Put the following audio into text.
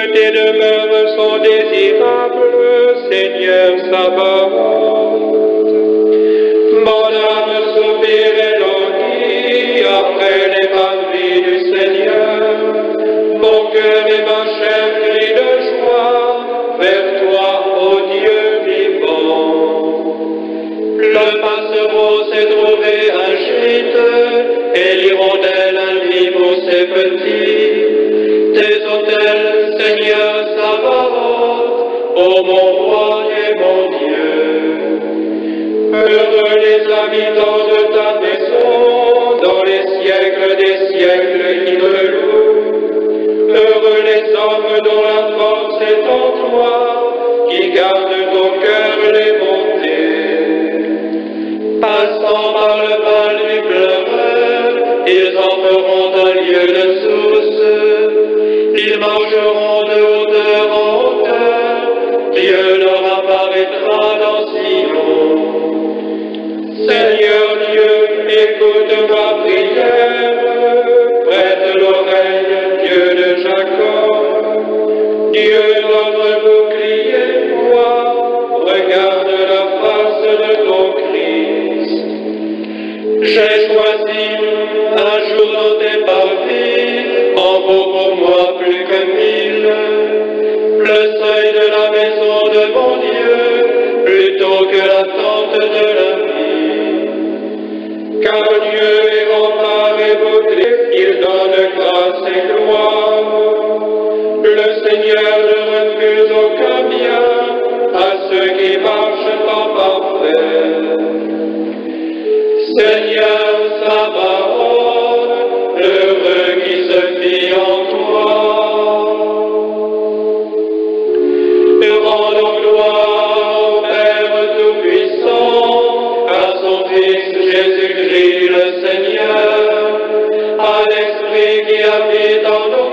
tes demeures sont désirables, Seigneur Sabaoth. Mon âme soupire et languit après les parvis du Seigneur. Mon cœur et ma chair crient de joie vers toi, ô Dieu vivant. Le passereau s'est trouvé un gîte, et l'hirondelle un nid pour ses petits. Tes autels, Seigneur Sabaoth, ô mon roi et mon Dieu. Heureux les habitants de ta maison, dans les siècles des siècles qui te louent. Heureux les hommes dont la force est en toi, qui gardent au cœur les bontés. Passant par le val du pleureur, ils en feront un lieu de source. Ils marcheront de hauteur en hauteur, Dieu leur apparaîtra dans Sion. Seigneur Dieu, écoute ma prière, prête l'oreille, Dieu de Jacob. Dieu, notre bouclier, toi, regarde la face de ton Christ. J'ai choisi un jour dans tes parvis, en vaut pour moi plus que 1000. Le seuil de la maison de mon Dieu, plutôt que la tente de la vie. Car Dieu est rempart et bouclier, il donne grâce et gloire. Le Seigneur ne refuse aucun bien à ceux qui marchent en parfait. Seigneur Sabaoth, l'heureux qui se fie en toi. Rendons gloire au Père Tout-Puissant, à son Fils Jésus-Christ le Seigneur, à l'Esprit qui habite en nous.